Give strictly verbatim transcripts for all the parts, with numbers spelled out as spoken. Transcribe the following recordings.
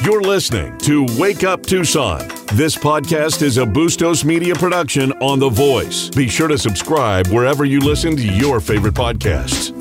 You're listening to Wake Up Tucson. This podcast is a Bustos Media production on The Voice. Be sure to subscribe wherever you listen to your favorite podcasts.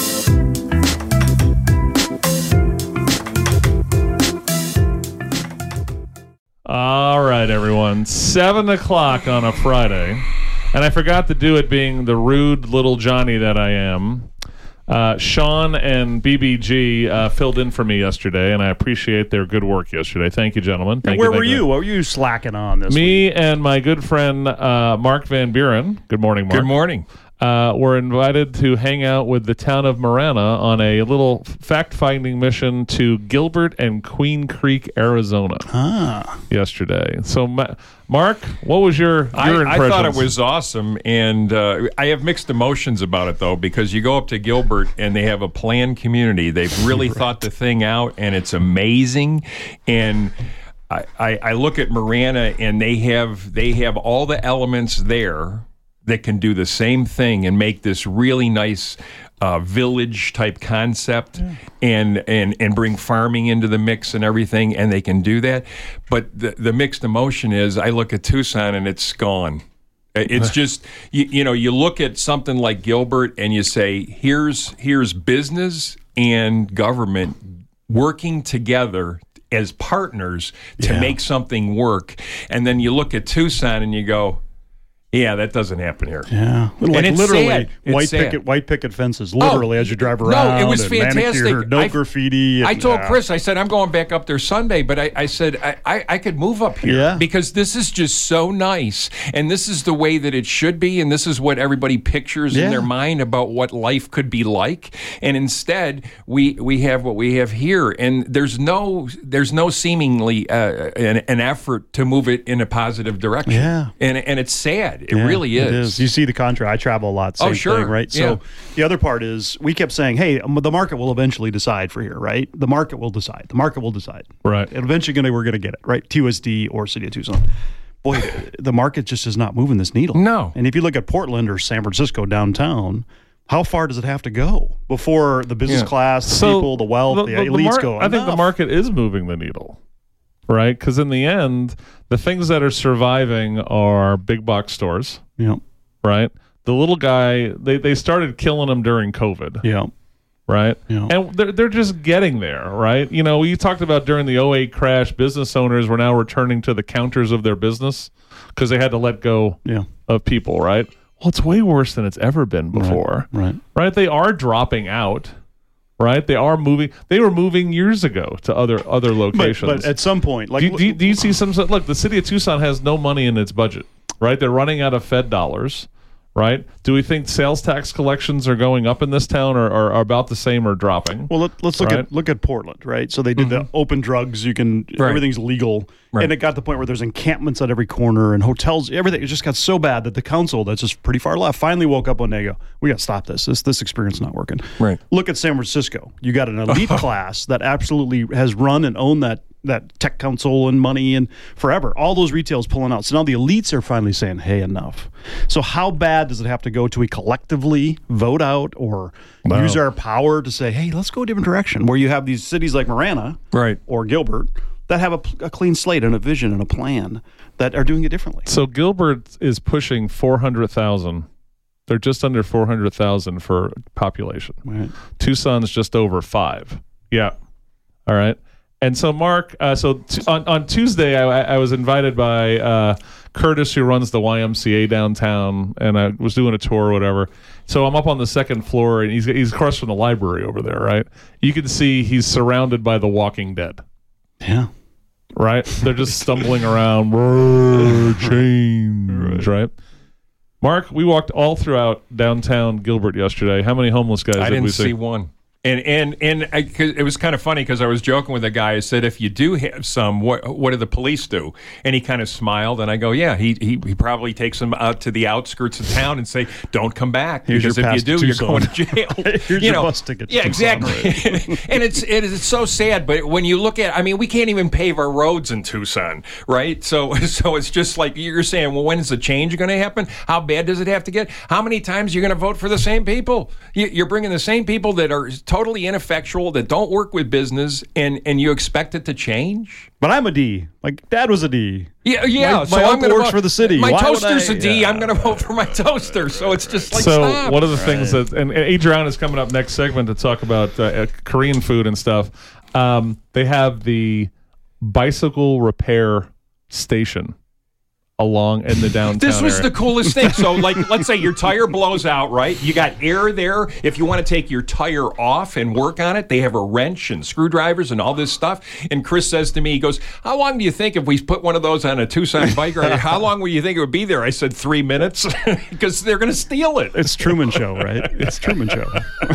All right, everyone. Seven o'clock on a Friday. And I forgot to do it being the rude little Johnny that I am. Uh, Sean and B B G uh, filled in for me yesterday, and I appreciate their good work yesterday. Thank you, gentlemen. Thank Where you, thank were you? What were you slacking on this Me week? and my good friend uh, Mark Van Buren. Good morning, Mark. Good morning. Uh, were invited to hang out with the town of Marana on a little fact-finding mission to Gilbert and Queen Creek, Arizona Ah. yesterday. So, Ma- Mark, what was your, your I, impressions? I thought it was awesome, and uh, I have mixed emotions about it, though, because you go up to Gilbert, and they have a planned community. They've really right. thought the thing out, and it's amazing. And I, I, I look at Marana, and they have they have all the elements there that can do the same thing and make this really nice uh, village-type concept yeah. and, and and bring farming into the mix and everything, and they can do that. But the, the mixed emotion is, I look at Tucson, and it's gone. It's just, you, you know, you look at something like Gilbert, and you say, here's here's business and government working together as partners to yeah. make something work. And then you look at Tucson, and you go, yeah, that doesn't happen here. Yeah, like and it's literally sad. It's white sad. picket white picket fences, literally oh, as you drive around. No, it was and fantastic. Manicured, no I, graffiti. And, I told uh, Chris, I said, I'm going back up there Sunday, but I, I said I, I, I could move up here yeah. because this is just so nice, and this is the way that it should be, and this is what everybody pictures yeah. in their mind about what life could be like. And instead, we we have what we have here, and there's no there's no seemingly uh, an, an effort to move it in a positive direction. Yeah, and and it's sad. It yeah, really is. It is. You see the contrast. I travel a lot. Same oh, sure. thing, right? Yeah. So the other part is we kept saying, hey, the market will eventually decide for here, right? The market will decide. The market will decide. Right. And eventually gonna, we're going to get it, right? T U S D or City of Tucson. Boy, the market just is not moving this needle. No. And if you look at Portland or San Francisco downtown, how far does it have to go before the business Yeah. class, the So people, the wealth, the, the, elites mar- go, I think the market is moving the needle, right? Because in the end, the things that are surviving are big box stores, Yeah. right? The little guy, they, they started killing him during COVID, Yeah. right? Yeah. And they're, they're just getting there, right? You know, you talked about during the oh eight crash, business owners were now returning to the counters of their business because they had to let go Yeah. of people, right? Well, it's way worse than it's ever been before, Right. right? They are dropping out, right? They are moving. They were moving years ago to other other locations. But, but at some point, like, do, do, do you see some? Look, the city of Tucson has no money in its budget, right? They're running out of Fed dollars, right? Do we think sales tax collections are going up in this town, or, or are about the same, or dropping? well, let, let's look right? at look at Portland, right? So they did Mm-hmm. the open drugs. You can Right. everything's legal, Right. and it got to the point where there's encampments at every corner and hotels. Everything it just got so bad that the council, that's just pretty far left, finally woke up one day and go, we got to stop this. This this experience is not working. Right. Look at San Francisco. You got an elite class that absolutely has run and owned that that tech council and money and forever. All those retails pulling out. So now the elites are finally saying, hey, enough. So how bad does it have to go to we collectively vote out or Wow. use our power to say, hey, let's go a different direction, where you have these cities like Marana Right. or Gilbert that have a, a clean slate and a vision and a plan that are doing it differently. So Gilbert is pushing four hundred thousand. They're just under four hundred thousand for population. Right. Tucson's just over five. Yeah. All right. And so, Mark, uh, so t- on, on Tuesday, I, I was invited by uh, Curtis, who runs the Y M C A downtown, and I was doing a tour or whatever. So I'm up on the second floor, and he's he's across from the library over there, right? You can see he's surrounded by the Walking Dead, Yeah. right? They're just stumbling around. Roar, change, right? Mark, we walked all throughout downtown Gilbert yesterday. How many homeless guys I did didn't we see? see one. And and and I, 'cause it was kind of funny because I was joking with a guy. I said, "If you do have some, what what do the police do?" And he kind of smiled, and I go, "Yeah, he he, he probably takes them out to the outskirts of town and say, don't come back, Here's because your if pass you do, to you're Tucson. going to jail." Here's you your know, bus ticket to Yeah, Tucson, exactly. And it's it is it's so sad. But when you look at, I mean, we can't even pave our roads in Tucson, right? So so it's just like you're saying. Well, when is the change going to happen? How bad does it have to get? How many times are you going to vote for the same people? You, you're bringing the same people that are totally ineffectual, that don't work with business, and, and you expect it to change? But I'm a D. My dad was a D. Yeah, yeah. My- so my I'm uncle gonna works vote, for the city. My Why would toaster's I- a D. yeah. I'm going to vote for my toaster. So it's just like, So stop. one of the things that, and, and Adriana is coming up next segment to talk about uh, uh, Korean food and stuff. Um, they have the bicycle repair station along in the downtown This was area. the coolest thing. So, like, let's say your tire blows out, right? You got air there. If you want to take your tire off and work on it, they have a wrench and screwdrivers and all this stuff. And Chris says to me, he goes, how long do you think if we put one of those on a Tucson bike ride, how long would you think it would be there? I said, three minutes, because they're going to steal it. It's Truman Show, right? It's Truman Show.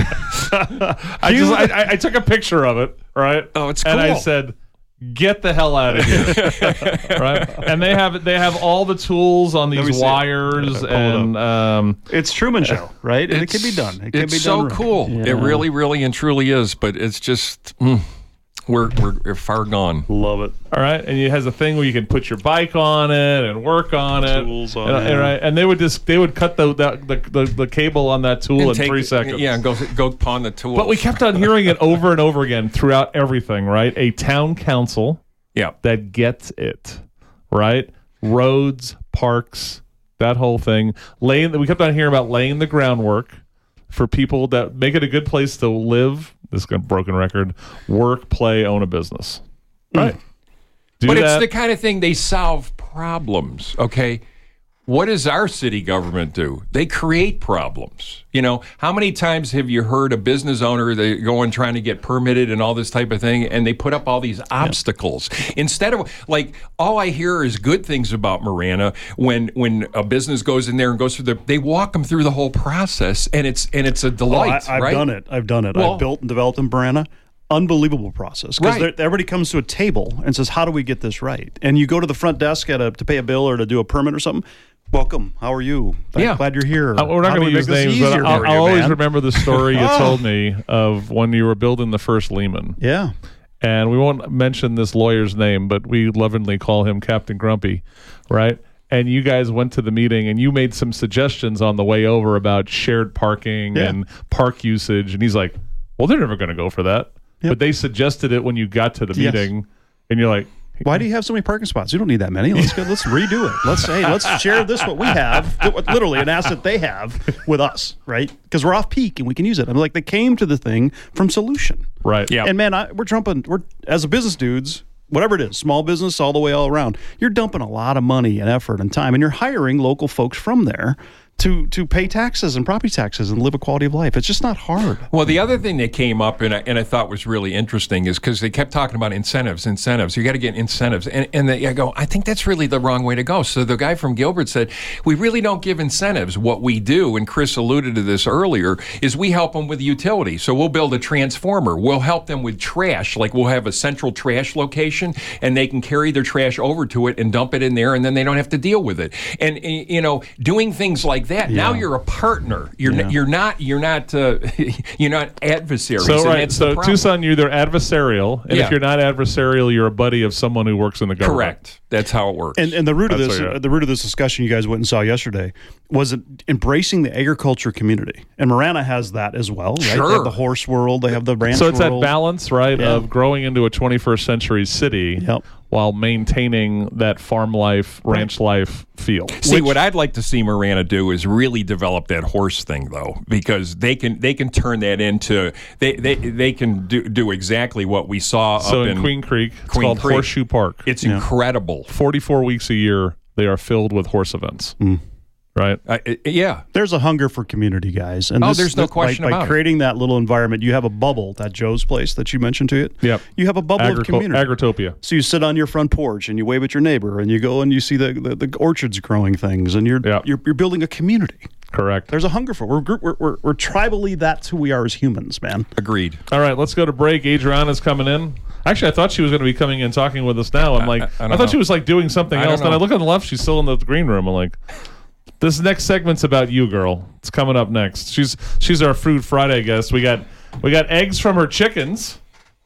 I just I, I- I took a picture of it, right? Oh, it's And I cool. said, "Get the hell out of here!" Right? And they have they have all the tools on me these see it. wires, Pull it and um, It's Truman Show, right? And it can be done. It can it's be so done right. cool. Yeah. It really, really, and truly is. But it's just, mm, we're, we're we're far gone. Love it. all right, and it has a thing where you can put your bike on it and work on it, Tools on and, it. and, right, and they would just they would cut the the, the, the, the cable on that tool And in take- three seconds. Yeah, and go go pawn the tool. But we kept on hearing it over and over again throughout everything. Right, a town council yeah. that gets it, right? Roads, parks, that whole thing. Laying, we kept on hearing about laying the groundwork for people that make it a good place to live. This is a broken record. Work, play, own a business. Right. Do But it's that. the kind of thing, they solve problems, okay? What does our city government do? They create problems. You know, how many times have you heard a business owner, they go and trying to get permitted and all this type of thing, and they put up all these obstacles instead of, like, all I hear is good things about Marana. When when a business goes in there and goes through the, they walk them through the whole process, and it's and it's a Oh, delight. I, I've right? done it. I've done it. Well- I've built and developed in Marana. Unbelievable process, because Right. everybody comes to a table and says, "How do we get this right?" And you go to the front desk at a, to pay a bill or to do a permit or something. Welcome. How are you? I'm Yeah. glad you're here. Uh, we're not How do going we to use make this names, but easier I'll, for I'll you, always man? remember the story you told me of when you were building the first Lehman. Yeah. And we won't mention this lawyer's name, but we lovingly call him Captain Grumpy, right? And you guys went to the meeting and you made some suggestions on the way over about shared parking Yeah. and park usage. And he's like, well, they're never going to go for that. Yep. But they suggested it when you got to the Yes. meeting. And you're like, Why do you have so many parking spots? You don't need that many. Let's go. Let's redo it. Let's hey, let's share this what we have, literally an asset they have with us, right? Because we're off peak and we can use it. I'm like, they came to the thing from Solution, right. Yeah. and man, I, we're jumping. We're as a business dudes, whatever it is, small business all the way all around. You're dumping a lot of money and effort and time, and you're hiring local folks from there to to pay taxes and property taxes and live a quality of life. It's just not hard. Well, the other thing that came up and I, and I thought was really interesting is because they kept talking about incentives, incentives. You got to get incentives. And, and they, I go, I think that's really the wrong way to go. So the guy from Gilbert said, we really don't give incentives. What we do, and Chris alluded to this earlier, is we help them with utility. So we'll build a transformer. We'll help them with trash. Like we'll have a central trash location and they can carry their trash over to it and dump it in there and then they don't have to deal with it. And, eh, you know, doing things like that. Now Yeah. you're a partner. You're Yeah. n- you're not you're not uh, you're not adversaries. So and right, that's the so problem. Tucson, you're either adversarial, and Yeah. if you're not adversarial, you're a buddy of someone who works in the government. Correct. That's how it works. And and the root of That's this, what you're at. the root of this discussion you guys went and saw yesterday was it embracing the agriculture community. And Marana has that as well, right? They Sure. have the horse world, they have the ranch So it's that world. balance, right, Yeah. of growing into a twenty-first century city Yep. while maintaining that farm life, ranch life feel. See, what I'd like to see Marana do is really develop that horse thing, though, because they can they can turn that into they they, they can do, do exactly what we saw So up in, in Queen Creek, it's Queen called Creek. Horseshoe Park. It's incredible. forty-four weeks a year, they are filled with horse events, right? Uh, uh, yeah. There's a hunger for community, guys. And Oh, this- there's no this- question by, about by it. creating that little environment, you have a bubble, that Joe's place that you mentioned to it. Yep. You have a bubble of Agrico- community. Agritopia. So you sit on your front porch and you wave at your neighbor and you go and you see the, the, the orchards growing things and you're, Yeah. you're you're building a community. Correct. There's a hunger for it. We're, gr- we're, we're, we're tribally, that's who we are as humans, man. Agreed. All right, let's go to break. Adriana's coming in. Actually, I thought she was going to be coming in talking with us now. I'm like, I- I I, don't thought know. she was like doing something I don't else. Then I know. look on the left, she's still in the green room. I'm like, this next segment's about you, girl. It's coming up next. She's she's our Food Friday guest. We got we got eggs from her chickens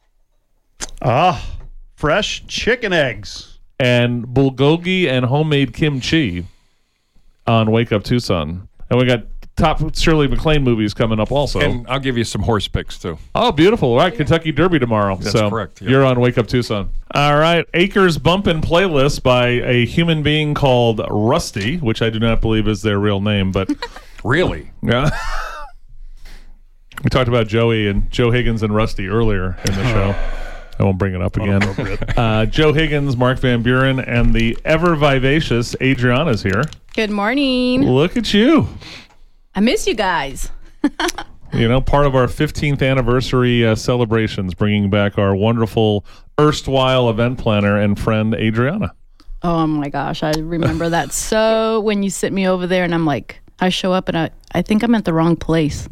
Ah, fresh chicken eggs. and bulgogi and homemade kimchi on Wake Up Tucson. And we got top Shirley MacLaine movies coming up also. And I'll give you some horse picks, too. Oh, beautiful. All right, Kentucky Derby tomorrow. That's so correct, yeah. You're on Wake Up Tucson. All right, Acres Bumpin' Playlist by a human being called Rusty, which I do not believe is their real name, but Really? yeah. We talked about Joey and Joe Higgins and Rusty earlier in the show. I won't bring it up again. Uh, Joe Higgins, Mark Van Buren, and the ever vivacious Adriana's here. Good morning. Look at you. I miss you guys. You know, part of our fifteenth anniversary uh, celebrations, bringing back our wonderful erstwhile event planner and friend Adriana. Oh my gosh, I remember that. So when you sit me over there and I'm like, I show up and I, I think I'm at the wrong place.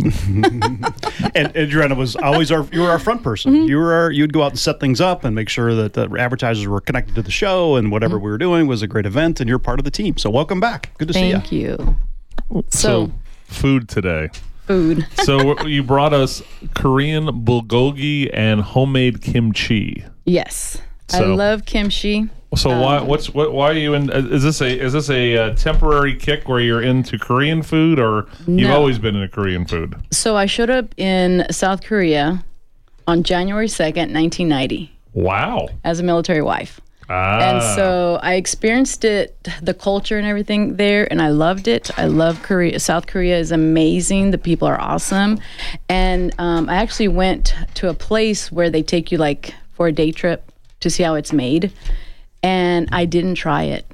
And Adriana was always our, you were our front person. Mm-hmm. You were our, you'd go out and set things up and make sure that the advertisers were connected to the show and whatever mm-hmm. we were doing was a great event and you're part of the team. So welcome back. Good to Thank see you. Thank you. So, so food today. Food. So you brought us Korean bulgogi and homemade kimchi. Yes. So, I love kimchi. So um, why what's what why are you in is this a is this a uh, temporary kick where you're into Korean food or you've no. always been into Korean food? So I showed up in South Korea on January second, nineteen ninety. Wow. As a military wife. Ah. And so I experienced it, the culture and everything there, and I loved it. I love Korea. South Korea is amazing. The people are awesome. And um, I actually went to a place where they take you like for a day trip to see how it's made. And I didn't try it.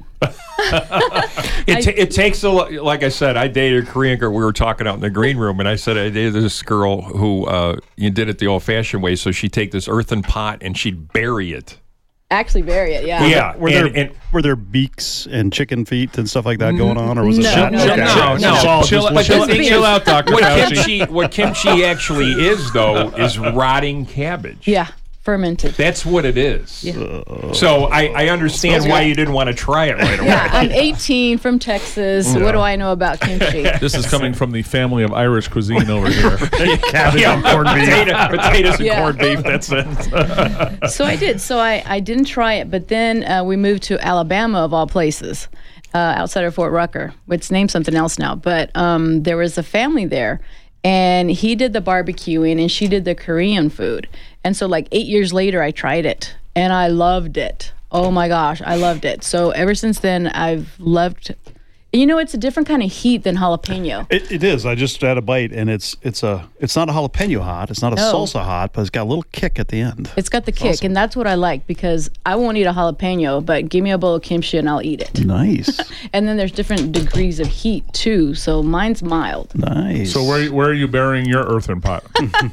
it, t- it takes a lot. Like I said, I dated a Korean girl. We were talking out in the green room, and I said I dated this girl who uh, you did it the old-fashioned way. So she'd take this earthen pot and she'd bury it. Actually bury it, yeah. Yeah. Were and, there and, were there beaks and chicken feet and stuff like that going on, or was it No, shot? no, no, no, no. Chill, But chill, the thing chill is, out, Doctor What Fauci. kimchi, what kimchi actually is, though, is rotting cabbage. Yeah, fermented. That's what it is. Yeah. So I, I understand why you didn't want to try it right away. Yeah, I'm eighteen from Texas. What do I know about kimchi? This is coming from the family of Irish cuisine over here. Cabbage Yeah, and corned beef. Potato, potatoes and Yeah. corned beef. That's it. So I did. So I, I didn't try it, but then uh, we moved to Alabama, of all places, uh, outside of Fort Rucker. It's named something else now. But um, there was a family there, and he did the barbecuing, and she did the Korean food. And so like eight years later, I tried it, and I loved it. Oh, my gosh, I loved it. So ever since then, I've loved... You know, it's a different kind of heat than jalapeno. It, it is. I just had a bite, and it's it's a it's not a jalapeno hot. It's not a No. salsa hot, but it's got a little kick at the end. It's got the kick, awesome. and that's what I like, because I won't eat a jalapeno, but give me a bowl of kimchi and I'll eat it. Nice, And then there's different degrees of heat too, so mine's mild. nice. So where where are you burying your earthen pot?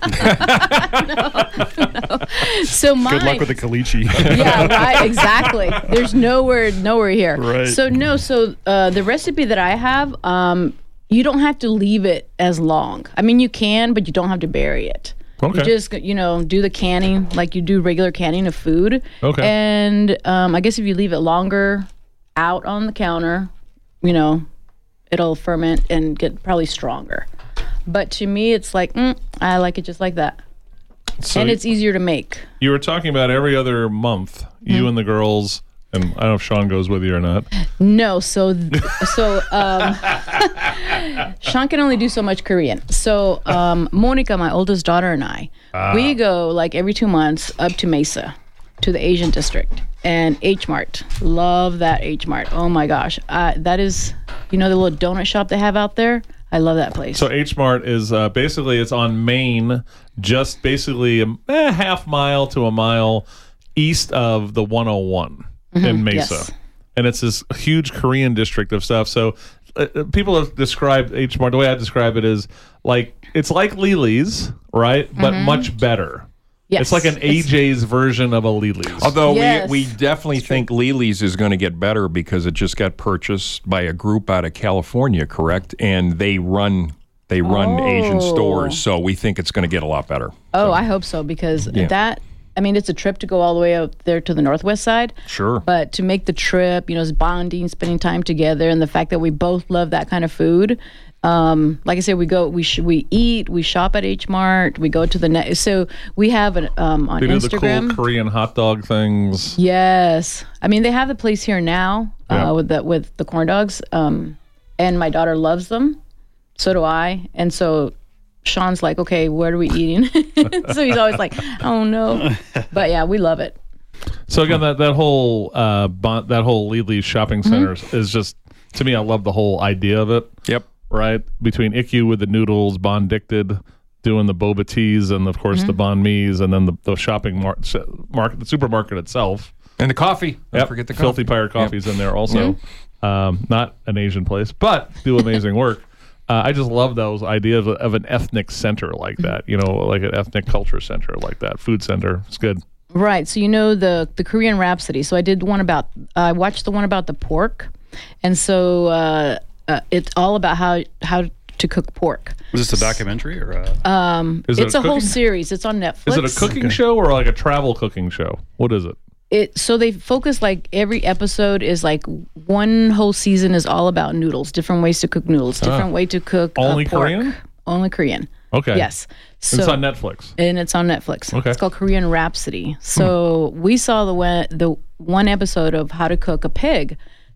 So mine, Good luck with the caliche. yeah, right, exactly. There's nowhere, nowhere here. Right. So no, so uh, the recipe that I have, um, you don't have to leave it as long. I mean, you can, but you don't have to bury it. Okay. You just, you know, do the canning like you do regular canning of food. Okay. And um, I guess if you leave it longer out on the counter, you know, it'll ferment and get probably stronger. But to me, it's like, mm, I like it just like that. So And it's easier to make. you were talking about every other month, you and the girls, and I don't know if Sean goes with you or not. No, so so um, Sean can only do so much Korean. So um, Monica, my oldest daughter, and I, we go like every two months up to Mesa, to the Asian district, and H Mart. Love that H Mart. Oh my gosh, uh, that is, you know, the little donut shop they have out there. I love that place. So H Mart is uh, basically it's on Main, just basically a eh, half mile to a mile east of the one oh one in Mesa, yes. and it's this huge Korean district of stuff. So uh, people have described H Mart. The way I describe it is like it's like Lily's, right, but much better. Yes. It's like an A J's version of a Lily's. Although Yes. we, we definitely think Lily's is going to get better because it just got purchased by a group out of California, correct? And they run they run Asian Oh. stores, so we think it's going to get a lot better. oh, I hope so, because Yeah. that, I mean, it's a trip to go all the way out there to the northwest side. Sure. But to make the trip, you know, it's bonding, spending time together, and the fact that we both love that kind of food. Um, like I said, we go, we sh- we eat, we shop at H Mart, we go to the net. So we have an um, on They do the Instagram. cool Korean hot dog things. Yes, I mean they have the place here now uh, Yeah. with the with the corn dogs, um, and my daughter loves them. So do I. And so Sean's like, okay, what are we eating? So he's always like, oh no. But yeah, we love it. So again, that that whole uh, bon- that whole Lely's shopping center Mm-hmm. is just, to me, I love the whole idea of it. Yep. Right between I C U with the noodles, Bondicted doing the boba teas, and of course Mm-hmm. the banh mi's, and then the, the shopping mar- market, the supermarket itself. And the coffee. Don't Yep. forget the Filthy coffee. Pirate Coffee's in there also. Um, not an Asian place, but do amazing work. Uh, I just love those ideas of, of an ethnic center like that. You know, like an ethnic culture center like that, food center. It's good. Right. So you know the the Korean Rhapsody. So I did one about. Uh, I watched the one about the pork, and so uh, uh, it's all about how how to cook pork. Was this a documentary or? A... Um, Is it it's a a, whole cooking- series. It's on Netflix. Is it a cooking show or like a travel cooking show? What is it? It so they focus like every episode is like one whole season is all about noodles, different ways to cook noodles, different way to cook uh, Only pork. Korean? Only Korean. Okay. Yes. So It's on Netflix. and it's on Netflix. Okay. It's called Korean Rhapsody. So we saw the one, the one episode of how to cook a pig.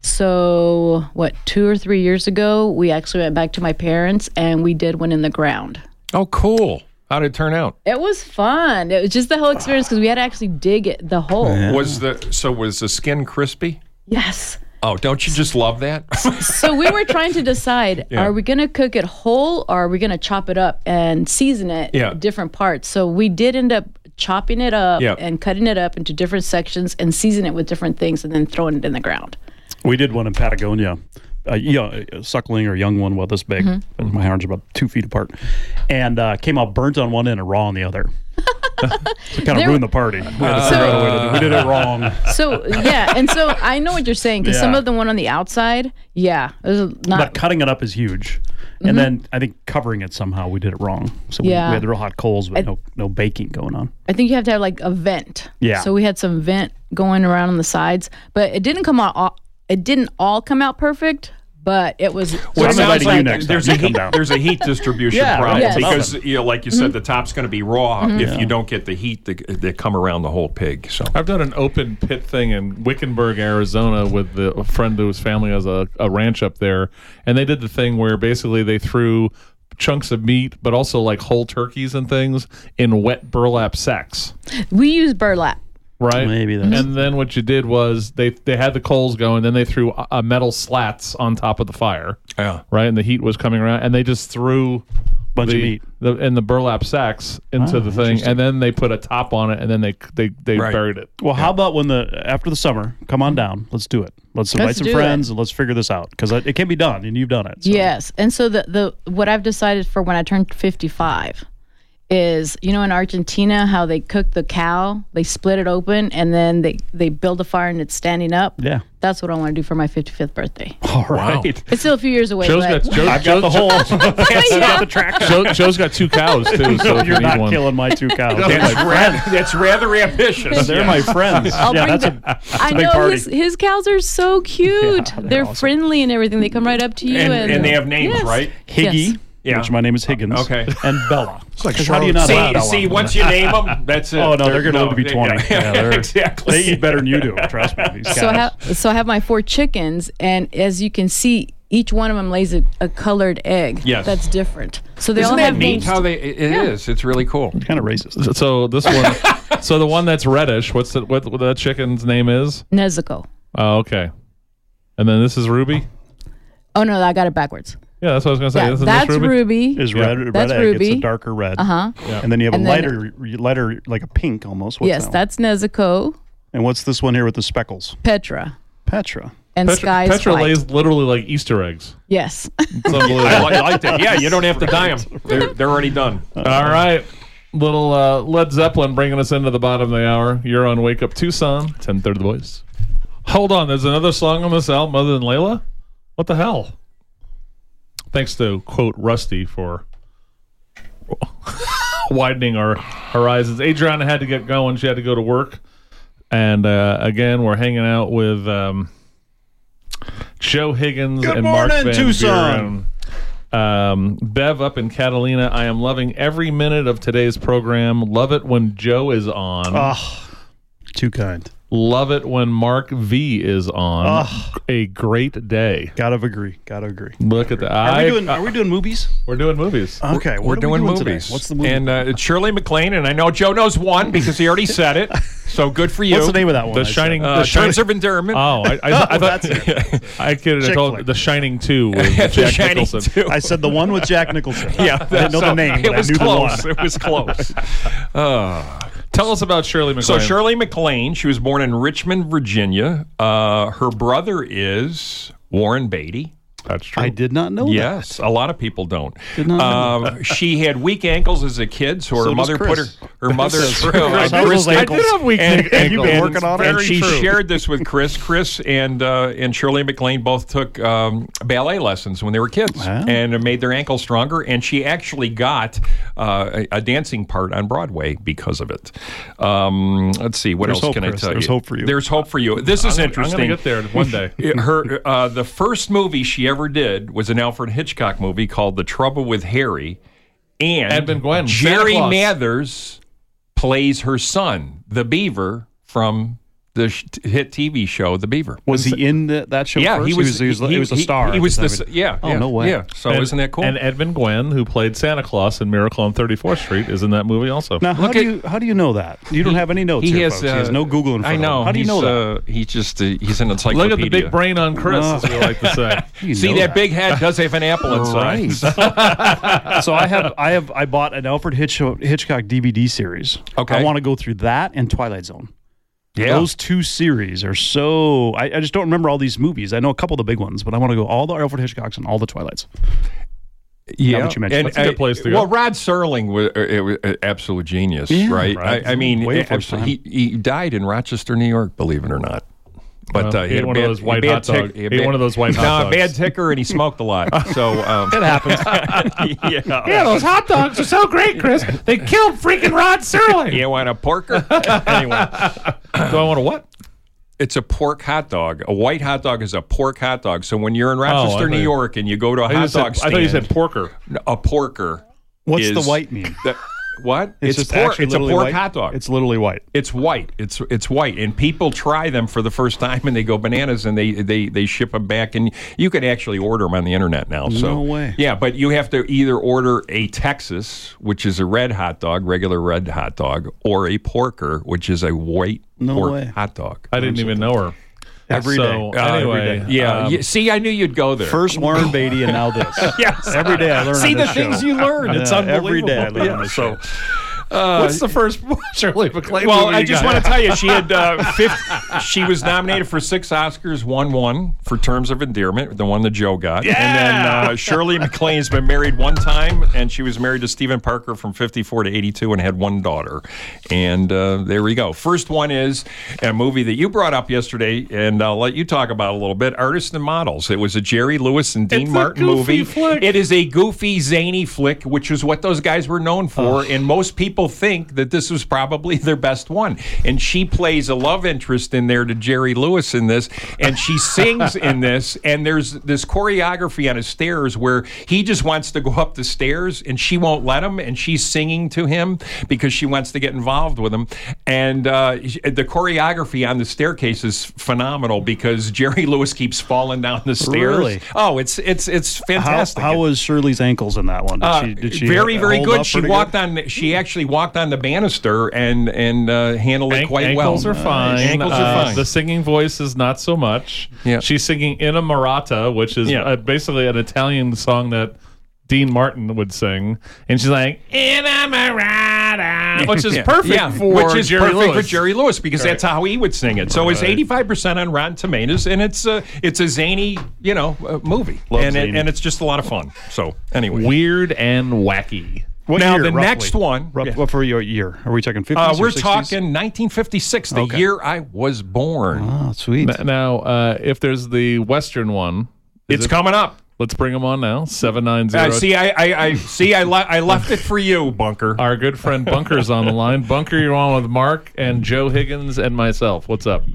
So what, two or three years ago, we actually went back to my parents and we did one in the ground. Oh, cool. How did it turn out? It was fun. It was just the whole experience because we had to actually dig it, the hole. Was the so was the skin crispy? Yes. Oh, don't you just love that? So we were trying to decide: Yeah. are we going to cook it whole, or are we going to chop it up and season it Yeah. different parts? So we did end up chopping it up Yeah. and cutting it up into different sections and season it with different things, and then throwing it in the ground. We did one in Patagonia. A, you know, a suckling or young one, well, this big. Mm-hmm. My arms are about two feet apart, and uh, came out burnt on one end and raw on the other. So it kind of There- ruined the party. We had to figure out a way to do. We did it wrong. So yeah, and so I know what you're saying because some Yeah. of the one on the outside, yeah, it was not. But cutting it up is huge, and then I think covering it somehow we did it wrong. So we, Yeah. we had the real hot coals, but no no baking going on. I think you have to have like a vent. Yeah. So we had some vent going around on the sides, but it didn't come out. All, it didn't all come out perfect, but it was. So Well, I'm it sounds inviting you like next there's time. a You come heat, down. there's a heat distribution Yeah, problem Yes. because you know, like you said, the top's going to be raw if you don't get the heat that, that come around the whole pig. So I've done an open pit thing in Wickenburg, Arizona, with the, a friend whose family has a, a ranch up there, and they did the thing where basically they threw chunks of meat, but also like whole turkeys and things in wet burlap sacks. We use burlap. Right. Maybe that's- And then what you did was they they had the coals going, then they threw a, a metal slats on top of the fire. yeah. Right, and the heat was coming around, and they just threw Bunch the, of meat. the in the burlap sacks into Oh, the thing, and then they put a top on it, and then they they they Right. buried it. Well, how about when the after the summer, come on down. Let's do it. Let's invite Let's some do friends and let's figure this out because it can be done, and you've done it. So. Yes, and so the the what I've decided for when I turn fifty-five is, you know, in Argentina how they cook the cow, they split it open and then they they build a fire and it's standing up. Yeah. That's what I want to do for my fifty-fifth birthday. All right. It's still a few years away. Joe's but got Joe, I've got the whole. I've got the tractor. Joe, Joe's got two cows too, so if you You're need not one. killing my two cows. They're That's, my rather, friends. that's rather ambitious. They're my friends. I'll yeah, bring that's a, them. that's I a big know party. his, his cows are so cute. Yeah, they're they're awesome. friendly and everything. They come right up to you and, and, and they have names, Yes. right? Higgy, Yes. Yeah. which my name is Higgins. Okay. And Bella. It's like how do you not See, have Bella? see, once you name them, that's it. Oh no, they're going to no, live to be they- twenty. Yeah, Yeah, they're- exactly. They eat better than you do. Trust me. These So I cows. have so I have my four chickens, and as you can see, each one of them lays a, a colored egg. Yes. That's different. So they Isn't all that have neat names. how they? It Yeah. is. It's really cool. kind of racist. So this one, so the one that's reddish. What's the what, what that chicken's name is? Nezuko. Oh, okay. And then this is Ruby. Oh no, I got it backwards. Yeah, that's what I was gonna say. Yeah, this is that's this Ruby. Ruby. Is Yeah. red, red That's egg. Ruby. It's a darker red. Uh huh. And then you have And a then- lighter, lighter, like a pink almost. What's Yes, that one? that's Nezuko, And what's this one here with the speckles? Petra, Petra. and Petra, Sky's Petra White. lays literally like Easter eggs. Yes. It's unbelievable. I like, I like that. Yeah, you don't have to dye them. They're, they're already done. All right. Little uh, Led Zeppelin bringing us into the bottom of the hour. You're on Wake Up Tucson, ten thirty The Voice. Hold on. There's another song on this album other than Layla? What the hell? Thanks to, quote, Rusty for widening our horizons. Adriana had to get going. She had to go to work. And uh, again, we're hanging out with um, Joe Higgins Good and Mark morning, Van Tucson. Buren. Um, Bev up in Catalina. I am loving every minute of today's program. Love it when Joe is on. Oh, too kind. Love it when Mark V is on. Ugh. A great day. Gotta agree. Gotta agree. Look at that. Are I- we doing? Are we doing movies? We're doing movies. Okay, We're what are doing, we doing movies. today? What's the movie? And uh, it's Shirley MacLaine, and I know Joe knows one because he already said it. So good for you. What's the name of that one? The I said? Shining. Uh, the Shining. Terms of Endearment. Oh, I, I, I thought that's it. I kidded. I Chick told flick. The Shining Two with The Jack Shining Nicholson. two. I said the one with Jack Nicholson. Yeah, I didn't know so the name. It but was I knew close. The one. It was close. Uh, Tell us about Shirley MacLaine. so Shirley MacLaine, she was born in Richmond, Virginia. Uh, her brother is Warren Beatty. That's true. I did not know Yes, a lot of people don't. Did not know Uh, she had weak ankles as a kid, so her So does mose put her. Chris. Her mother. Does Oh, Chris. I- How's Chris those did- ankles? I did have weak and, ankles. and, You've been and- working on it? and Very she true. shared this with Chris. Chris and uh, and Shirley MacLaine both took um, ballet lessons when they were kids, Wow. and it made their ankles stronger. And she actually got uh, a, a dancing part on Broadway because of it. Um, let's see, what There's else hope, can I Chris. tell There's you? hope for you. There's hope for you. This is I'm interesting. going to get there one day. It- her uh, the first movie she ever did was an Alfred Hitchcock movie called The Trouble with Harry, and Edmund Gwenn, Santa Jerry Claus. Mathers plays her son, the Beaver, from the sh- hit T V show The Beaver. Was he in the, that show? Yeah, first? he was. He was, he was a he- star. He was Is the that s- what- yeah. Oh, yeah, no way. Yeah. So And- isn't that cool? And Edmund Gwenn, who played Santa Claus in Miracle on thirty-fourth Street, is in that movie also. Now, how Look do at- you how do you know that? You don't have any notes he here, has, folks. he has uh, no Google in front I know. of him. How do you he's, know that? Uh, he just uh, he's an encyclopedia. Look at the big brain on Chris, Oh. as we like to say. You See know that big head does have an apple inside. Right. So I have I have I bought an Alfred Hitch- Hitchcock D V D series. Okay. I want to go through that and Twilight Zone. Yeah. Those two series are so. I, I just don't remember all these movies. I know a couple of the big ones, but I want to go all the Alfred Hitchcocks and all the Twilights. Yeah, Now that you mentioned and it. That's a good place to go. Well, Rod Serling was uh, it was an absolute genius, Yeah, right? right. I, I mean, Way before his absolutely- he he died in Rochester, New York. Believe it or not. But Well, uh, he ate had a one of bad- those white he had hot bad dog- tick- he ate bad- one of those white hot no, dogs. bad ticker, and he smoked a lot. So um, it happens. yeah. Yeah, those hot dogs are so great, Chris. They killed freaking Rod Serling. You want a porker? Anyway, Do I want to what? it's a pork hot dog. A white hot dog is a pork hot dog. So when you're in Rochester, thought New you- York, and you go to a I, hot just said, dog I stand, thought you said porker. a porker. What's is the white mean? the- what? It's, just pork. actually It's a literally pork white? hot dog. It's literally white. It's white. It's it's white, and people try them for the first time, and they go bananas, and they they, they ship them back, and you can actually order them on the internet now. So No way. Yeah, but you have to either order a Texas, which is a red hot dog, regular red hot dog, or a porker, which is a white No pork way. hot dog. I didn't even know her. Every so, day. Uh, anyway, every Yeah. um, you- see, I knew you'd go there. First Warren Beatty and now this. yes. Every day I learn. See on the this things show. you learn. It's Yeah, unbelievable. every day I learn Yeah, on this so, show. what's the first Shirley MacLaine Well, movie I you just got? want to tell you, she had uh, fifty, she was nominated for six Oscars, won one for Terms of Endearment, the one that Joe got. Yeah! And then uh, Shirley MacLaine's been married one time, and she was married to Stephen Parker from fifty-four to eighty-two and had one daughter. And uh, there we go. First one is a movie that you brought up yesterday, and I'll let you talk about it a little bit, Artists and Models. It was a Jerry Lewis and Dean It's a Martin goofy movie. flick. It is a goofy, zany flick, which is what those guys were known for, and most people think that this was probably their best one. And she plays a love interest in there to Jerry Lewis in this, and she sings in this, and there's this choreography on his stairs where he just wants to go up the stairs, and she won't let him, and she's singing to him because she wants to get involved with him. And uh, the choreography on the staircase is phenomenal because Jerry Lewis keeps falling down the stairs. Really? Oh, it's it's it's How, fantastic. how was Shirley's ankles in that one? Did Uh, she, did she very, uh, very hold good. up She pretty walked good? on. She actually walked on the banister and and uh, handled it An- quite ankles well. are fine. Ankles Uh, are fine. The singing voice is not so much. Yeah. She's singing in a Maratta, which is Yeah. uh, basically an Italian song that Dean Martin would sing, and she's like in a Maratta, which is Yeah. perfect Yeah, for which is Jerry perfect Lewis. for Jerry Lewis because Right. that's how he would sing it. So it's Right. eighty-five percent on Rotten Tomatoes, and it's a it's a zany you know uh, movie, Love and it, zany. and it's just a lot of fun. So anyway, Weird and wacky. What now year, the roughly? next one. Rough- yeah. What for your year? Are we talking fifties? Uh, or we're sixties? talking nineteen fifty-six, the Okay. year I was born. Oh, sweet. N- Now, uh, if there's the Western one, is it's it- coming up. let's bring them on now. Seven nine zero. Uh, see, I, I, I see. I, le- I left it for you, Bunker. Our good friend Bunker's on the line. Bunker, you're on with Mark and Joe Higgins and myself. What's up?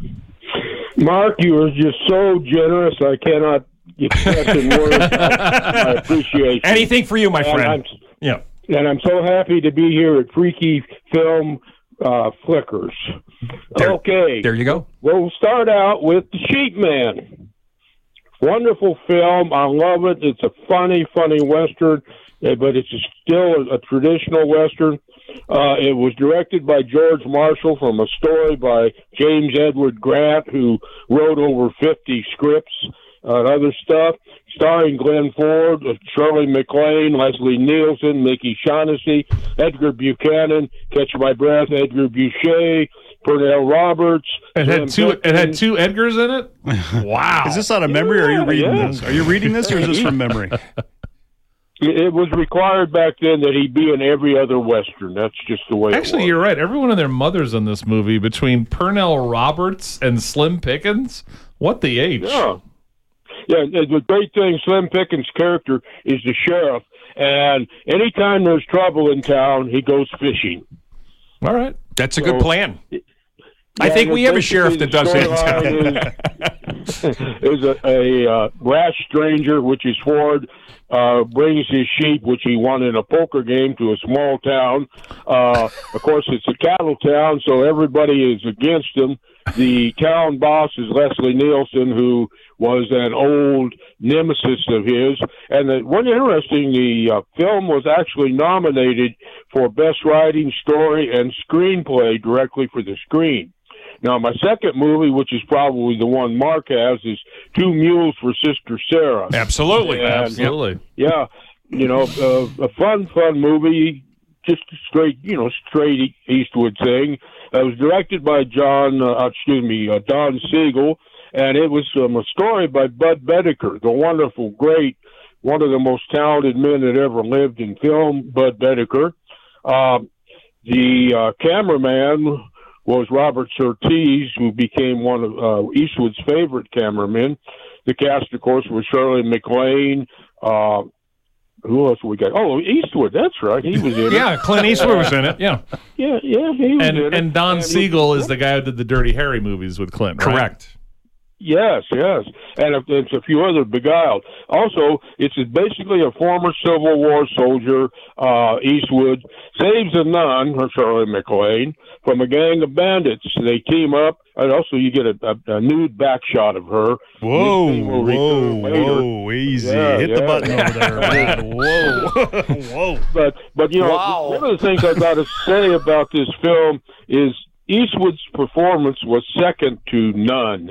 Mark, you were just so generous. I cannot express in words my, my appreciation. Anything for you, my And friend. I'm, Yeah. and I'm so happy to be here at Freaky Film uh, flickers. There- okay. There you go. We'll start out with The Sheep Man. Wonderful film. I love it. It's a funny, funny Western, eh, but it's still a, a traditional Western. Uh, it was directed by George Marshall from a story by James Edward Grant, who wrote over fifty scripts uh, and other stuff. Starring Glenn Ford, Shirley MacLaine, Leslie Nielsen, Mickey Shaughnessy, Edgar Buchanan, Catch My Breath, Edgar Boucher, Pernell Roberts. It had Sam two. It had Beckman. two Edgars in it. Wow. Is this out of memory, or are you Yeah, reading yeah. this? Are you reading this, or is this from memory? It was required back then that he be in every other Western. That's just the way Actually, it was. you're right. Everyone and their mothers in this movie, between Pernell Roberts and Slim Pickens. What the H? Yeah. Yeah, the great thing, Slim Pickens' character is the sheriff, and anytime there's trouble in town, he goes fishing. All right. That's a good So- plan. I Yeah, think we have a basically sheriff the that does that. storyline Is, is a, a uh, rash stranger, which is Ford, uh, brings his sheep, which he won in a poker game, to a small town. Uh, of course, it's a cattle town, so everybody is against him. The town boss is Leslie Nielsen, who was an old nemesis of his. And the, one interesting, the uh, film was actually nominated for Best Writing, Story, and Screenplay directly for the screen. Now, my second movie, which is probably the one Mark has, is Two Mules for Sister Sarah. Absolutely. And, Absolutely. Yeah, you know, uh, a fun, fun movie, just a straight, you know, straight Eastwood thing. It was directed by John, uh, excuse me, uh, Don Siegel, and it was um, a story by Bud Bedecker, the wonderful, great, one of the most talented men that ever lived in film, Bud Bedecker. Uh, the uh, cameraman was Robert Surtees, who became one of uh, Eastwood's favorite cameramen. The cast, of course, was Shirley MacLaine. Uh, who else we got? Oh, Eastwood. That's right. He was in it. Yeah, Clint Eastwood was in it. Yeah, Yeah, yeah, he was And in it. and Don And he- Siegel is the guy who did the Dirty Harry movies with Clint. Right? correct. Yes, yes, and a, it's a few other beguiled. Also, it's basically a former Civil War soldier, uh, Eastwood, saves a nun, or Shirley MacLaine, from a gang of bandits. They team up, and also you get a, a, a nude back shot of her. Whoa, This thing will whoa, return later. whoa, easy. Yeah, Hit the yeah. button over there, man. Whoa, whoa. But but you know, one of the things I've got to say about this film is Eastwood's performance was second to none.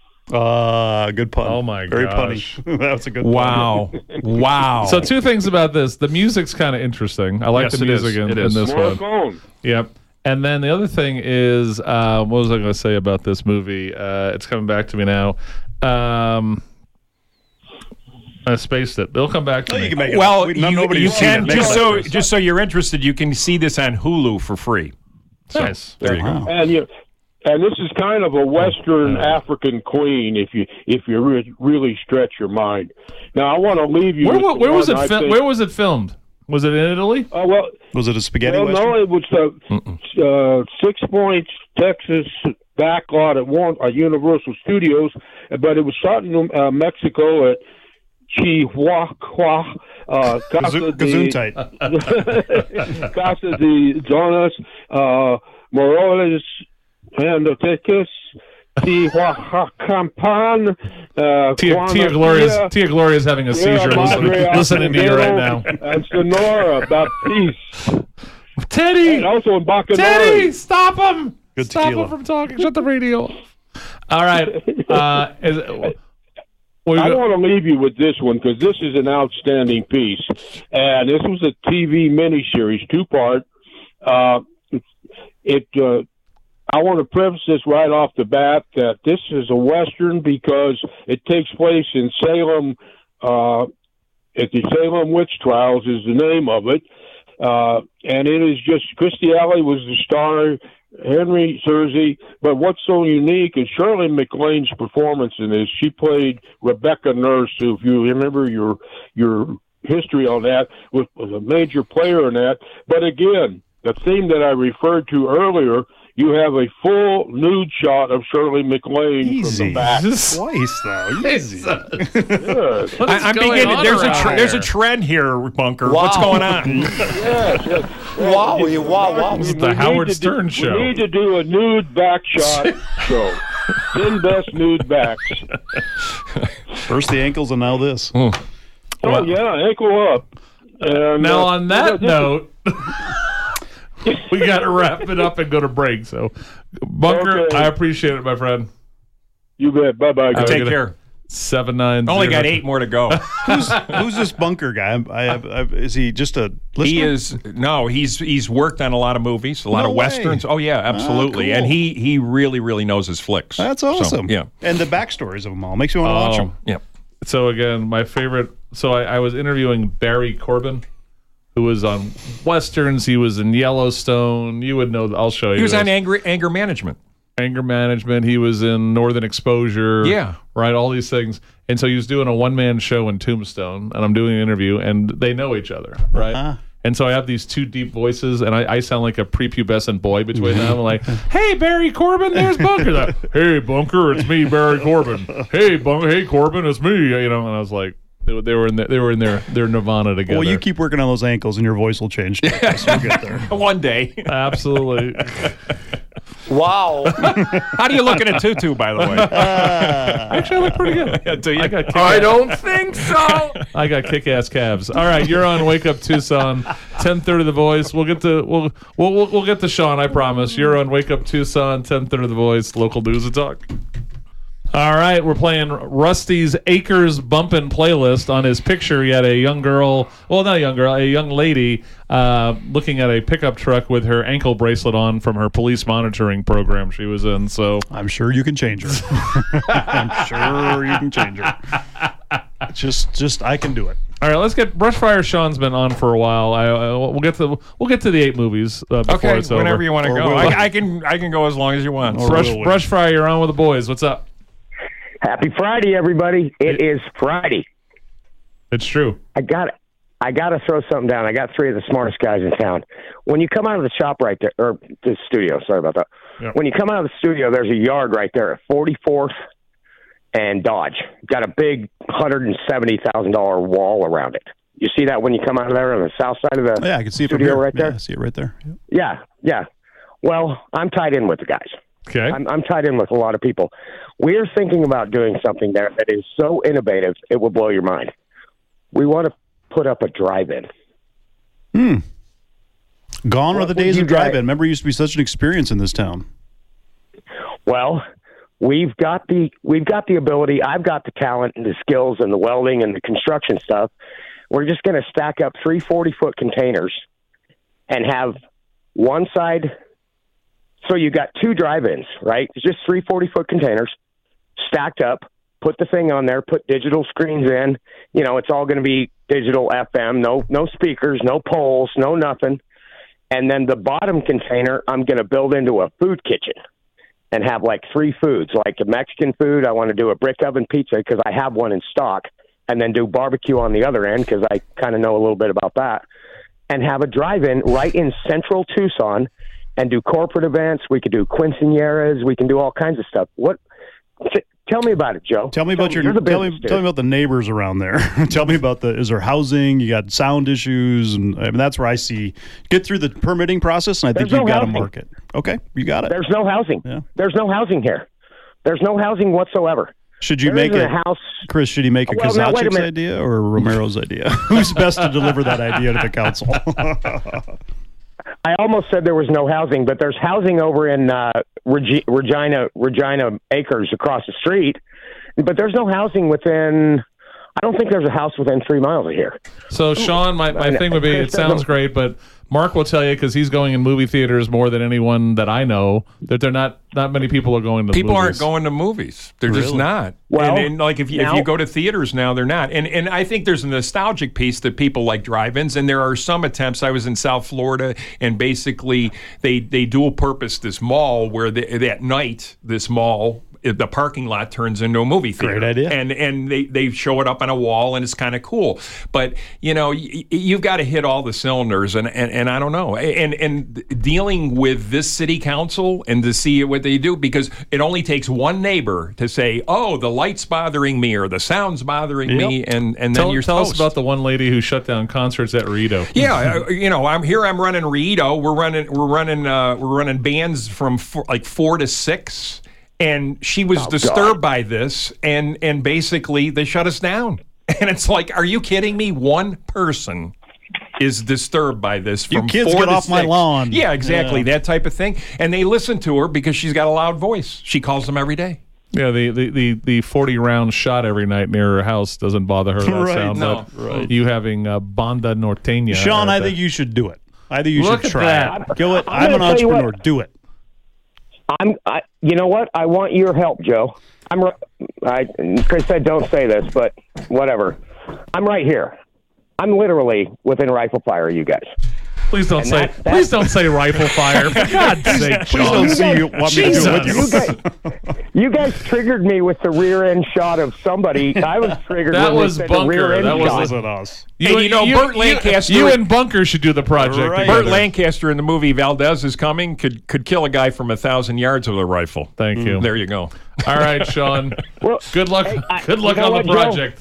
Uh, good pun. Oh, my Very gosh. punny. That was a good pun. Wow, wow. So two things about this: the music's kind of interesting. I like Yes, the it is. music in, It in is. this one. Morricone. Yep. And then the other thing is, uh, what was I going to say about this movie? Uh, it's coming back to me now. Um, I spaced it. It'll come back to Well, me. you can make it. well, We- you, no- nobody's you seen can it. Make just it so up. just so you're interested, you can see this on Hulu for free. Nice. There you go. Wow. And you, and this is kind of a Western African queen, if you if you re- really stretch your mind. Now, I want to leave you. Where, with wa- the where was it? one I Fil- think- where was it filmed? Was it in Italy? Uh, well, Was it a spaghetti well, western? no, it was uh, uh, Six Points, Texas backlot at one at Universal Studios, but it was shot in uh, Mexico at Chihuahua, uh, Casa Gazoon- de Gazoon tight. Casa de Jonas, uh, Morales, Pandotecas, Tihuacampan, uh, Tia, Tia Gloria's Tia Gloria's having a seizure listening, listening to you right now. And Sonora Baptiste. Teddy, And also in Bacanori. Teddy, stop him! Good stop tequila. him from talking. Shut the radio off. All right. Uh, is, well, I want to leave you with this one because this is an outstanding piece. And this was a T V miniseries, two part. Uh, it. Uh, I want to preface this right off the bat that this is a Western because it takes place in Salem. Uh, at the Salem Witch Trials is the name of it. Uh, and it is just, Christy Alley was the star, Henry Cersei. But what's so unique is Shirley MacLaine's performance in this. She played Rebecca Nurse, who, if you remember your your history on that, was, was a major player in that. But again, the theme that I referred to earlier you have a full nude shot of Shirley MacLaine from Easy. the back. Twice, though. Easy. Yes, What is I, I'm going beginning. on There's a around tr- there's a here? trend here, Bunker. Wow. What's going on? yes. yes. Wow, wow, wow. This is We the need Howard to do- Stern show. We need to do a nude back shot show. ten best nude backs. First the ankles and now this. Oh, yeah, ankle up. And, Now, uh, on that this- note, we got to wrap it up and go to break. So, Bunker, Okay. I appreciate it, my friend. You bet. Bye-bye, guys. Take gonna- care. Seven nine. Only got eight more to go. Who's, who's this Bunker guy? I have, I have, is he just a listener? He is no, he's he's worked on a lot of movies, a lot No of way. westerns. Oh yeah, absolutely. cool. And he he really really knows his flicks. That's So, awesome. yeah, And the backstories of them all makes you want to watch Oh. them. yeah. So again, my favorite. So I, I was interviewing Barry Corbin, who was on westerns. He was in Yellowstone. You would know. I'll show you. He was this. on anger anger management. Anger Management. He was in Northern Exposure. Yeah. Right. All these things. And so he was doing a one man show in Tombstone, and I'm doing an interview, and they know each other. Right. Uh-huh. And so I have these two deep voices, and I, I sound like a prepubescent boy between them. I'm like, "Hey, Barry Corbin, there's Bunker." Like, "Hey, Bunker, it's me, Barry Corbin." "Hey, Bunker, hey, Corbin, it's me." You know, and I was like, they, were- they were in their, they were in their their nirvana together. Well, you keep working on those ankles and your voice will change. So we'll get there. One day. Absolutely. Wow. How do you look at a tutu, by the way? Actually, I look pretty good. Do you? I got kick- I don't think so. I got kick-ass calves. All right, you're on Wake Up Tucson, ten thirty The Voice. We'll get to we'll we'll we'll, we'll get to Sean. I promise. You're on Wake Up Tucson, ten thirty The Voice, local news and talk. All right, we're playing Rusty's Acres Bumpin' playlist. On his picture, he had a young girl, well, not a young girl, a young lady uh, looking at a pickup truck with her ankle bracelet on from her police monitoring program she was in. So I'm sure you can change her. I'm sure you can change her. Just, just I can do it. all right, let's get Brushfire. Sean's been on for a while. I, I we'll get to we'll get to the eight movies uh, before Okay, it's whenever over. you want to Or go. will I, I? I can I can go as long as you want. Or- Brush Really? Brushfire, you're on with the boys. What's up? Happy Friday, everybody. It is Friday. It's true. I got I got to throw something down. I got three of the smartest guys in town. When you come out of the shop right there, or the studio, sorry about that. Yep. When you come out of the studio, there's a yard right there at forty-fourth and Dodge. Got a big one hundred seventy thousand dollars wall around it. You see that when you come out of there on the south side of the Yeah, I can see it from studio here. right there? Yeah, I see it right there. Yep. Yeah, yeah. Well, I'm tied in with the guys. Okay. I'm, I'm tied in with a lot of people. We're thinking about doing something there that is so innovative, it will blow your mind. We want to put up a drive-in. Gone are What the would days you of drive-in. guys- Remember, it used to be such an experience in this town. Well, we've got the we've got the ability. I've got the talent and the skills and the welding and the construction stuff. We're just going to stack up three forty-foot containers and have one side. So you got two drive-ins, right? It's just three forty-foot containers stacked up. Put the thing on there. Put digital screens in. You know, it's all going to be digital F M. No, no speakers, no poles, no nothing. And then the bottom container, I'm going to build into a food kitchen and have like three foods, like a Mexican food. I want to do a brick oven pizza because I have one in stock, and then do barbecue on the other end because I kind of know a little bit about that, and have a drive-in right in central Tucson and do corporate events. We could do quinceañeras. We can do all kinds of stuff. What? T- tell me about it, Joe. Tell me about your You're the tell me, business dude. tell me about the neighbors around there. Tell me about the is there housing? You got sound issues, and I mean that's where I see get through the permitting process, and I think There's you've no got a housing. market. Okay, you got it. There's no housing. Yeah. There's no housing here. There's no housing whatsoever. Should you There make isn't it, a house. Chris? Should he make a Well, now, wait a Kazachik's minute. idea or Romero's idea? Who's best to deliver that idea to the council? I almost said there was no housing, but there's housing over in uh, Regi- Regina, Regina Acres across the street. But there's no housing within. I don't think there's a house within three miles of here. So, Sean, my, my I know. thing would be, it Chris sounds doesn't- great, but Mark will tell you, because he's going in movie theaters more than anyone that I know, that they're not, not many people are going to People movies. aren't going to movies. They're just not. Well, and, and like if you, if now- you go to theaters now, they're not. And and I think there's a nostalgic piece that people like drive-ins. And there are some attempts. I was in South Florida, and basically they they dual purpose this mall where they, at night this mall the parking lot turns into a movie theater. Great idea. And and they, they show it up on a wall, and it's kind of cool. But, you know, y- you've got to hit all the cylinders, and, and, and I don't know. And, and dealing with this city council and to see what they do, because it only takes one neighbor to say, oh, the light's bothering me or the sound's bothering Yep. me, and, and then Tell, you're tell us toast. about the one lady who shut down concerts at Rito. Yeah, I- you know, I'm here. I'm running Rito. We're running. We're running. Uh, we're running bands from four, like four to six, and she was disturbed by this, and and basically they shut us down. And it's like, are you kidding me? One person is disturbed by this. You From kids four get to off my six. lawn. Yeah, exactly, Yeah. that type of thing. And they listen to her because she's got a loud voice. She calls them every day. Yeah, the, the, the, the forty round shot every night near her house doesn't bother her. That Right, sound, no. but Right. you having uh, Banda Norteña. Sean, right I there. think you should do it. I think you Look should at try that. it. Go it. I'm I'm an gonna tell you what. entrepreneur. Do it. I'm, I, you know what? I want your help, Joe. I'm, ri- I, Chris said don't say this, but whatever. I'm right here. I'm literally within rifle fire of you guys. Please don't And say. that- that- please don't say rifle fire. For God's sake, Please Sean. don't see you want me to do it with You you. guys, you guys triggered me with the rear end shot of somebody. I was triggered That when was they said the rear Bunker. end That was- shot. Wasn't us. Hey, you know, Burt you, Lancaster- You and Bunker should do the project. Right. together. Burt Lancaster in the movie Valdez is Coming could could kill a guy from a thousand yards with a rifle. Thank you. There you go. All right, Sean. Well, Good luck. hey, I- Good luck you know on the what, Joe? project.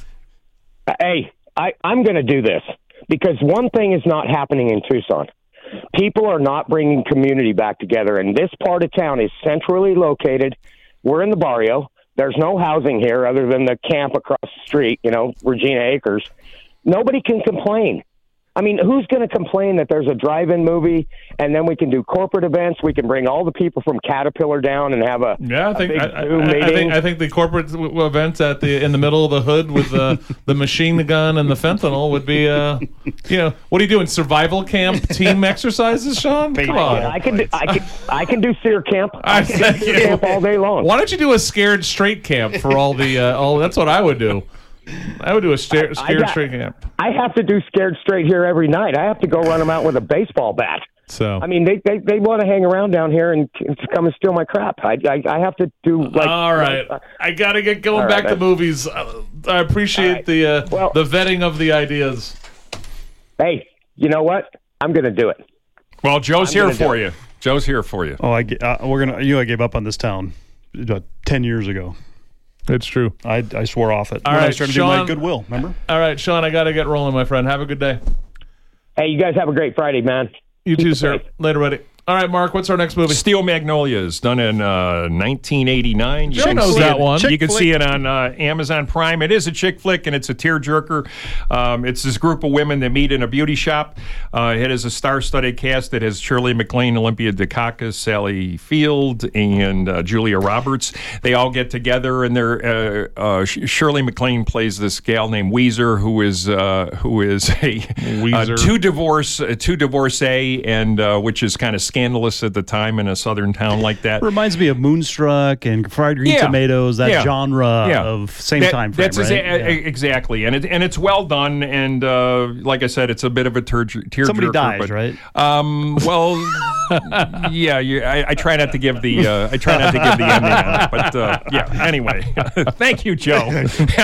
Hey, I, I'm going to do this because one thing is not happening in Tucson. People are not bringing community back together, and this part of town is centrally located. We're in the barrio. There's no housing here other than the camp across the street, you know, Regina Acres. Nobody can complain. I mean, who's going to complain that there's a drive-in movie and then we can do corporate events? We can bring all the people from Caterpillar down and have a, Yeah, I a think big I, I, Zoom I, I meeting. think I think the corporate w- event at the in the middle of the hood with the the machine gun and the fentanyl would be uh you know, what are you doing, survival camp team exercises, Sean? Come on. I can do, I can I can do Sear Camp. I I can thank do Sear you. Camp all day long. Why don't you do a scared straight camp for all the uh, all? That's what I would do. I would do a sta- I scared got- straight camp. I have to do Scared Straight here every night. I have to go run them out with a baseball bat. So I mean, they they, they want to hang around down here and c- come and steal my crap. I I, I have to do like. all right, like, I gotta get going all back right, to man. movies. Uh, I appreciate All right. the uh, Well- the vetting of the ideas. hey, you know what? I'm going to do it. Well, Joe's I'm here gonna do for it. you. Joe's here for you. Oh, I ga- uh, we're gonna. You know, I gave up on this town uh, ten years ago. It's true. I I swore off it. All when I right, was trying to do my Sean- Goodwill. Remember? All right, Sean, I gotta get rolling, my friend. Have a good day. Hey, you guys have a great Friday, man. You Keep too, it sir. safe. Later, buddy. All right, Mark, what's our next movie? Steel Magnolias, done in uh, nineteen eighty-nine. You Joe can knows see that it- one. You Chick can flick. see it on uh, Amazon Prime. It is a chick flick, and it's a tearjerker. Um, it's this group of women that meet in a beauty shop. Uh, it is a star-studded cast that has Shirley MacLaine, Olympia Dukakis, Sally Field, and uh, Julia Roberts. They all get together, and they're uh, uh, Sh- Shirley MacLaine plays this gal named Weezer, who is uh, who is a Weezer. uh, two divorce, uh, two divorcee, and uh, which is kind of scandalous at the time in a southern town like that. Reminds me of Moonstruck and Fried Green Yeah. Tomatoes. That Yeah. genre Yeah. of same That- time frame. That's right? exa- Yeah. exactly, and it and it's well done. And uh, like I said, it's a bit of a tear tear Somebody jerker, dies, but, right? Um, well, yeah, you, I, I try not to give the uh, I try not to give the ending on it, but uh, yeah. Anyway, thank you, Joe.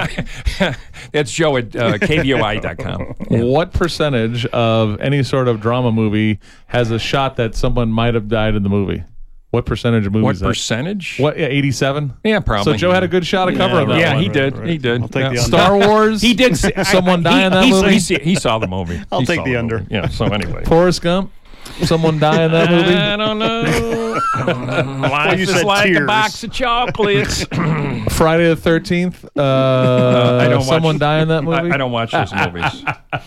That's Joe at uh, K V O I dot com. What percentage of any sort of drama movie has a shot that someone might have died in the movie? What percentage of movies? What is that? percentage? What? Yeah, eighty-seven. Yeah, probably. So Joe had a good shot of covering that Yeah, one. he did. right. He did. I'll take Yeah. the under. Star Wars. He did. See, Someone I, die he, in that he, movie? He, see- he saw the movie. I'll He take saw the under. movie. Yeah. So anyway. Forrest Gump. Someone die in that movie. I don't know. Life you is said like a tears. box of chocolates. Friday the thirteenth. Uh, I don't watch- someone die in that movie. I, I don't watch those movies.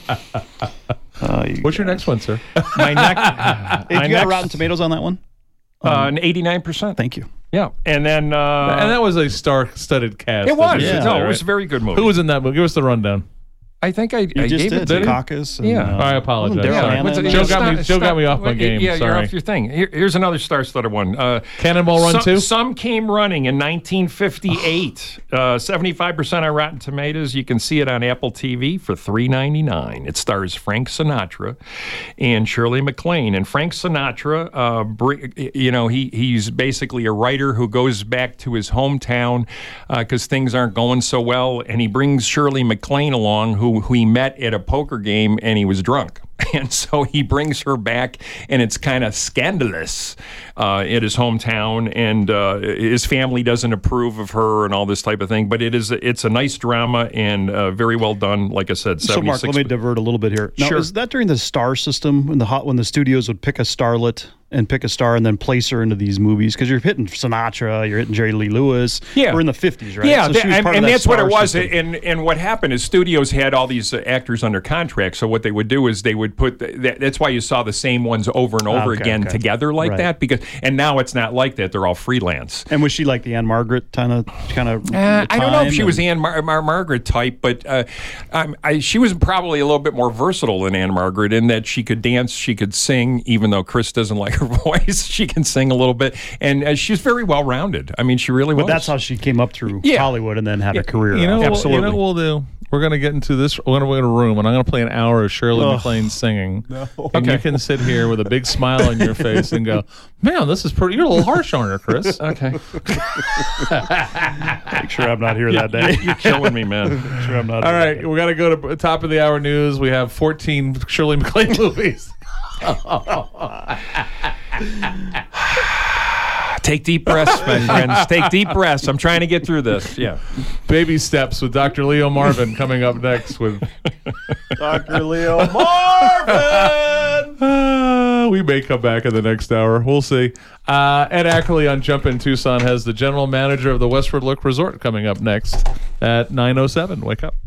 Uh, you- What's your next one, sir? My next, Hey, my you got next Rotten Tomatoes on that one? uh, an eighty-nine percent. Thank you. Yeah, and then uh, and that was a star-studded cast. it was. that Yeah. No, there, it was right? a very good movie. Who was in that movie? Give us the rundown. I think I, You I just gave did it to Dukakis. and, Yeah. uh, I apologize. Daryl Sorry. Hannah in Joe there? got me- Joe got me off my game. Yeah, Sorry. you're off your thing. Here, here's another star-studded one. Uh, Cannonball Run some, two? Some came running in nineteen fifty-eight. uh, seventy-five percent on Rotten Tomatoes. You can see it on Apple T V for three ninety-nine. It stars Frank Sinatra and Shirley MacLaine. And Frank Sinatra, uh, bring, you know, he he's basically a writer who goes back to his hometown because uh, things aren't going so well, and he brings Shirley MacLaine along, who, who he met at a poker game, and he was drunk. And so he brings her back, and it's kind of scandalous uh, at his hometown, and uh, his family doesn't approve of her and all this type of thing. But it is it's a nice drama and uh, very well done. Like I said, So, Mark, let me divert a little bit here. Now, Sure. is that during the star system when the hot when the studios would pick a starlet and pick a star and then place her into these movies? Because you're hitting Sinatra, you're hitting Jerry Lee Lewis. Yeah. We're in the fifties, right? Yeah, So that- she was and, part of and that that's what star it was. system. And and what happened is studios had all these uh, actors under contract. So what they would do is they would put the, that, that's why you saw the same ones over and over Okay, again okay. together like Right. that. Because and now it's not like that. They're all freelance. And was she like the Anne Margaret kind of kind of? Uh, I don't know if she was Anne Mar- Mar- Margaret type, but uh, um, I, she was probably a little bit more versatile than Anne Margaret in that she could dance, she could sing, even though Chris doesn't like her voice. She can sing a little bit, and uh, she's very well rounded. I mean, she really But was. that's how she came up through Yeah. Hollywood and then had a career. You know, out. what, you know what we'll do? We're going to get into this. We're going to go in a room, and I'm going to play an hour of Shirley Ugh. MacLaine singing. And you can sit here with a big smile on your face and go, man, this is pretty. You're a little harsh on her, Chris. okay. Make sure I'm not here that day. You're killing me, man. Make sure I'm not. All here right, that day. we got to go to top of the hour news. We have fourteen Shirley MacLaine movies. Take deep breaths, my friends. Take deep breaths. I'm trying to get through this. Yeah. Baby Steps with Doctor Leo Marvin coming up next with Doctor Leo Marvin. Uh, we may come back in the next hour. We'll see. Uh, Ed Ackerley on Jump in Tucson has the general manager of the Westward Look Resort coming up next at nine oh seven. Wake up.